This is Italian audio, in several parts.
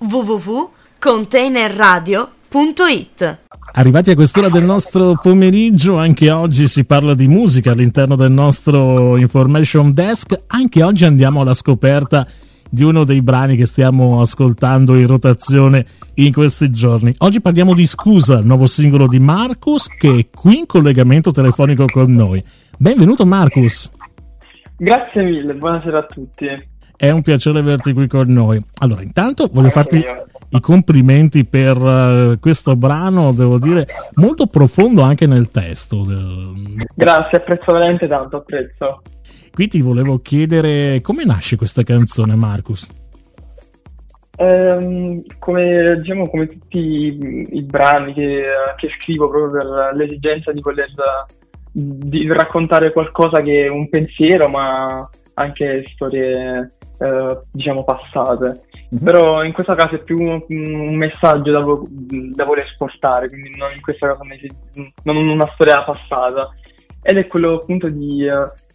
www.containerradio.it. Arrivati a quest'ora del nostro pomeriggio, anche oggi si parla di musica all'interno del nostro Information Desk. Anche oggi andiamo alla scoperta di uno dei brani che stiamo ascoltando in rotazione in questi giorni. Oggi parliamo di Scusa, il nuovo singolo di Marcus, che è qui in collegamento telefonico con noi. Benvenuto Marcus. Grazie mille, buonasera a tutti. È un piacere averti qui con noi. Allora, intanto voglio farti i complimenti per questo brano, devo dire, molto profondo anche nel testo. Grazie, apprezzo veramente tanto, apprezzo. Qui ti volevo chiedere come nasce questa canzone, Marcus? Come tutti i brani che scrivo proprio per l'esigenza di raccontare qualcosa che è un pensiero, ma anche storie passate. Però in questo caso è più un messaggio da voler esportare, quindi non in questo caso non una storia passata, ed è quello appunto di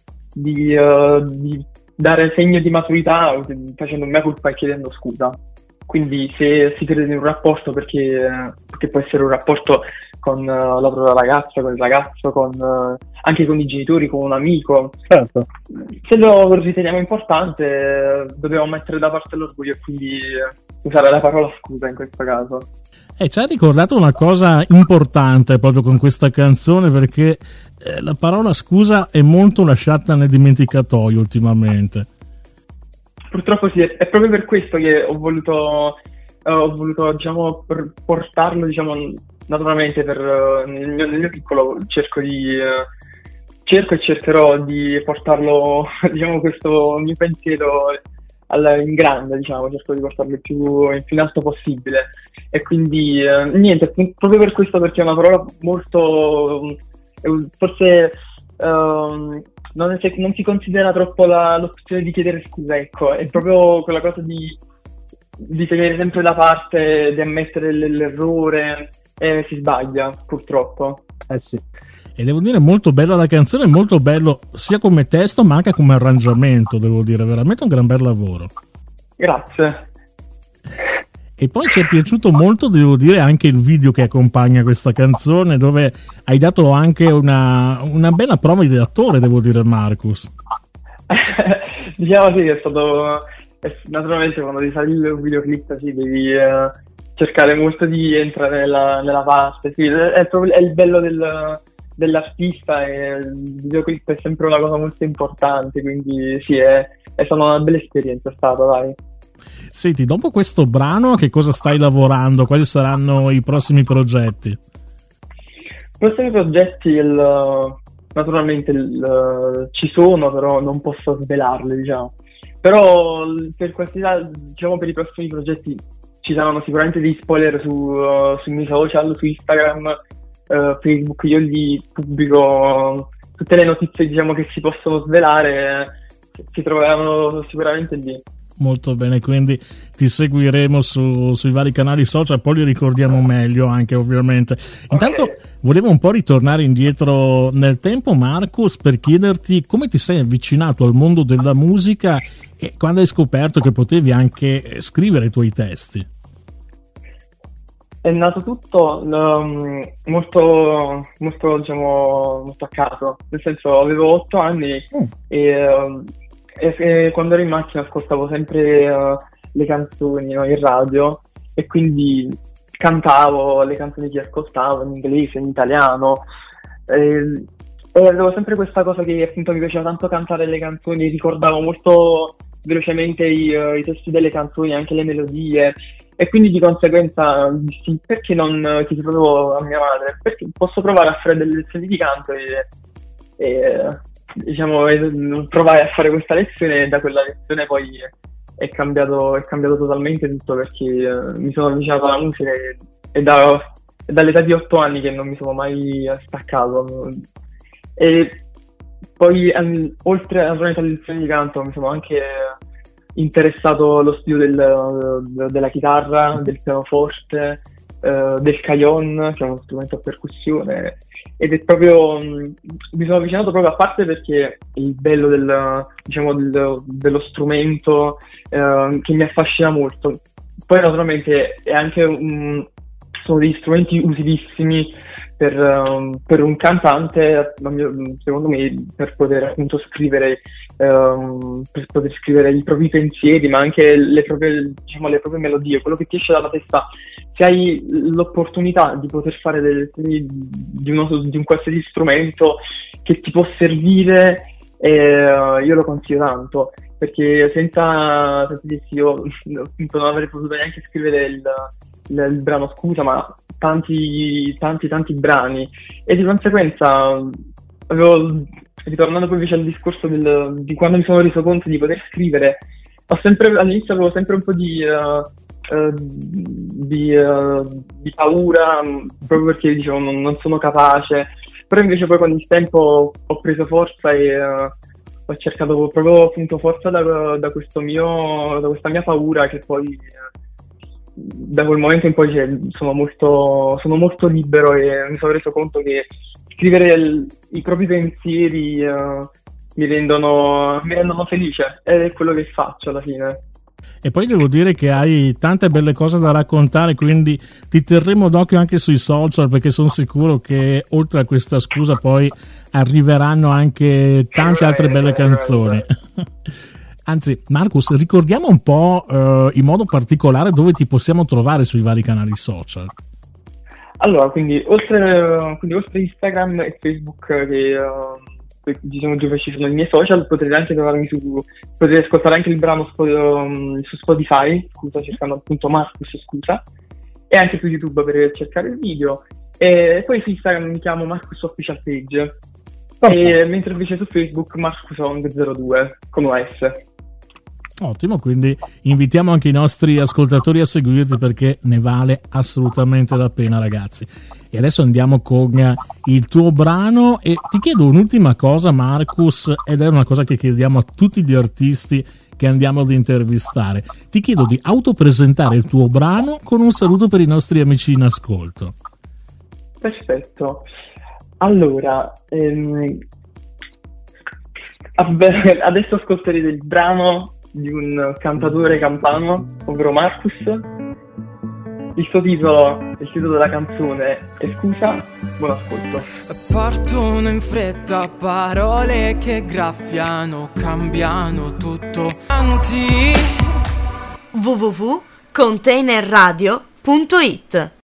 dare segno di maturità facendo mea colpa e chiedendo scusa. Quindi se si crede in un rapporto, perché può essere un rapporto con la propria ragazza, con il ragazzo, anche con i genitori, con un amico. Certo. Se lo riteniamo importante, dobbiamo mettere da parte l'orgoglio e quindi usare la parola scusa in questo caso. Ci ha ricordato una cosa importante proprio con questa canzone, perché la parola scusa è molto lasciata nel dimenticatoio ultimamente. Purtroppo sì, è proprio per questo che ho voluto portarlo, naturalmente nel mio piccolo cerco e cercherò di portarlo, questo mio pensiero in grande, cerco di portarlo il più in alto possibile. E quindi niente, proprio per questo, perché è una parola molto, forse non si considera troppo l'opzione di chiedere scusa, ecco, è proprio quella cosa di tenere sempre da parte, di ammettere l'errore, e si sbaglia purtroppo. Sì. E devo dire molto bella la canzone, molto bello sia come testo ma anche come arrangiamento, devo dire, veramente un gran bel lavoro. Grazie. E poi ci è piaciuto molto, devo dire, anche il video che accompagna questa canzone, dove hai dato anche una bella prova di attore, devo dire, Marcus. Sì, è stato, naturalmente quando devi fare il videoclip devi cercare molto di entrare nella parte, sì, è il bello dell'artista, e il videoclip è sempre una cosa molto importante, quindi sì, è stata una bella esperienza, è stata, dai. Senti, dopo questo brano che cosa stai lavorando? Quali saranno i prossimi progetti? I prossimi progetti naturalmente ci sono, però non posso svelarli, Però per i prossimi progetti ci saranno sicuramente dei spoiler sui miei social, su Instagram, Facebook. Io lì pubblico tutte le notizie che si possono svelare, si troveranno sicuramente lì. Molto bene, quindi ti seguiremo sui vari canali social, poi li ricordiamo meglio anche, ovviamente. Intanto volevo un po' ritornare indietro nel tempo, Marcus, per chiederti come ti sei avvicinato al mondo della musica e quando hai scoperto che potevi anche scrivere i tuoi testi. È nato tutto molto a caso, nel senso avevo 8 anni e quando ero in macchina ascoltavo sempre le canzoni, no, in radio, e quindi cantavo le canzoni che ascoltavo in inglese, in italiano, e avevo sempre questa cosa che appunto mi piaceva tanto cantare le canzoni, ricordavo molto velocemente i testi delle canzoni, anche le melodie, e quindi di conseguenza dissi, perché non chiedi proprio a mia madre, perché posso provare a fare delle lezioni di canto e provai a fare questa lezione, e da quella lezione poi è cambiato totalmente tutto, perché mi sono avvicinato alla musica e dall'età di 8 anni che non mi sono mai staccato. E poi oltre alle lezioni di canto mi sono anche interessato allo studio della chitarra, del pianoforte, del cajon, che è uno strumento a percussione, ed è proprio mi sono avvicinato proprio, a parte perché il bello dello strumento che mi affascina molto, poi naturalmente è anche sono degli strumenti utilissimi per un cantante, secondo me, per poter appunto scrivere, per poter scrivere i propri pensieri, ma anche le proprie melodie, quello che ti esce dalla testa. Se hai l'opportunità di poter fare di un qualsiasi strumento che ti può servire, io lo consiglio tanto, perché senza dirsi io appunto non avrei potuto neanche scrivere il brano Scusa, ma tanti brani, e di conseguenza ritornando poi invece al discorso di quando mi sono reso conto di poter scrivere, all'inizio avevo sempre un po' di paura, proprio perché dicevo non sono capace, però invece poi con il tempo ho preso forza e ho cercato proprio appunto forza da questa mia paura, che poi da quel momento in poi sono molto libero, e mi sono reso conto che scrivere i propri pensieri mi rendono felice, ed è quello che faccio alla fine. E poi devo dire che hai tante belle cose da raccontare, quindi ti terremo d'occhio anche sui social, perché sono sicuro che oltre a questa Scusa poi arriveranno anche tante altre belle canzoni. Anzi, Marcus, ricordiamo un po' in modo particolare dove ti possiamo trovare sui vari canali social. Allora, quindi oltre Instagram e Facebook, che diciamo dove ci sono i miei social, potete anche trovarmi potete ascoltare anche il brano su Spotify, Scusa, cercando appunto Marcus Scusa, e anche su YouTube per cercare il video, e poi su Instagram mi chiamo Marcus Official Page, mentre invece su Facebook Marcus Song 02 con OS. Ottimo, quindi invitiamo anche i nostri ascoltatori a seguirti, perché ne vale assolutamente la pena, ragazzi. E adesso andiamo con il tuo brano, e ti chiedo un'ultima cosa, Marcus, ed è una cosa che chiediamo a tutti gli artisti che andiamo ad intervistare. Ti chiedo di autopresentare il tuo brano con un saluto per i nostri amici in ascolto. Perfetto. Allora, adesso ascolterete il brano di un cantatore campano, ovvero Marcus. Il titolo della canzone è Scusa. Buon ascolto. Partono in fretta parole che graffiano, cambiano tutto. www.containerradio.it